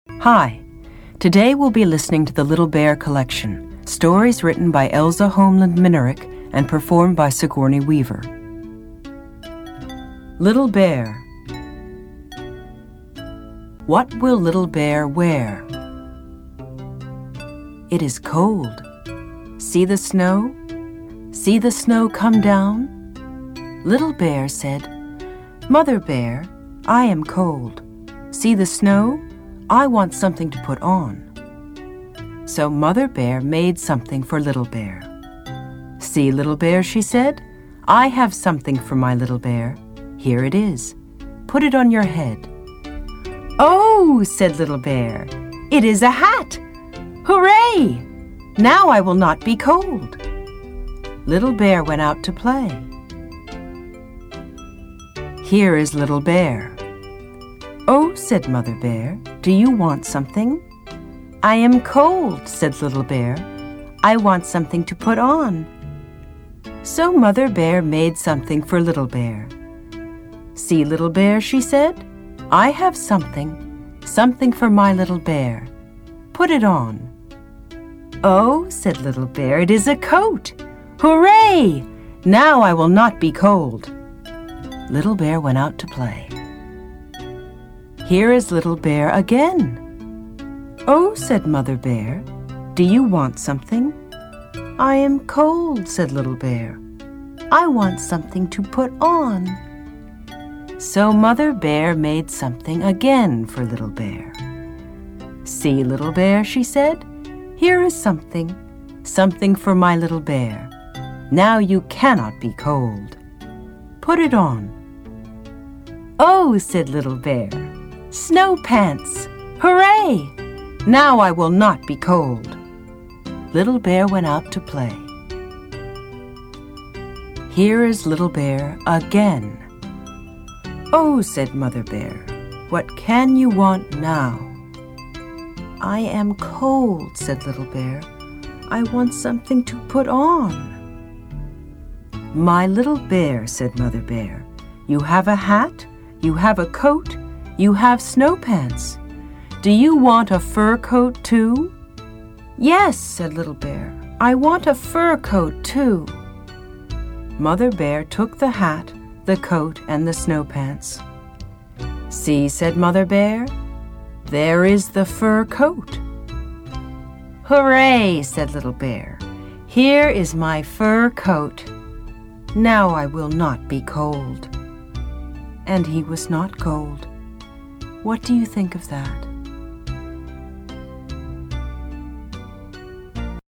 Hi, today we'll be listening to the Little Bear Collection, stories written by Elsa Homeland Minerick and performed by Sigourney Weaver. Little Bear. What will Little Bear wear? It is cold. See the snow? See the snow come down? Little Bear said, Mother Bear, I am cold. See the snow? I want something to put on. So Mother Bear made something for Little Bear. See, Little Bear, she said, I have something for my little bear. Here it is. Put it on your head. Oh, said Little Bear, it is a hat. Hooray! Now I will not be cold. Little Bear went out to play. Here is Little Bear. Oh, said Mother Bear, do you want something? I am cold, said Little Bear. I want something to put on. So Mother Bear made something for Little Bear. See, Little Bear, she said, I have something for my little bear. Put it on. Oh, said Little Bear, it is a coat. Hooray! Now I will not be cold. Little Bear went out to play. Here is Little Bear again. Oh, said Mother Bear, do you want something? I am cold, said Little Bear. I want something to put on. So Mother Bear made something again for Little Bear. See, Little Bear, she said, here is something for my little bear. Now you cannot be cold. Put it on. Oh, said Little Bear, snow pants! Hooray! Now I will not be cold. Little Bear went out to play. Here is Little Bear again. Oh, said Mother Bear, what can you want now? I am cold, said Little Bear. I want something to put on. My little bear, said Mother Bear, you have a hat, you have a coat, you have snow pants. Do you want a fur coat too? Yes, said Little Bear, I want a fur coat too. Mother Bear took the hat, the coat, and the snow pants. See, said Mother Bear, there is the fur coat. Hooray, said Little Bear, here is my fur coat. Now I will not be cold. And he was not cold. What do you think of that?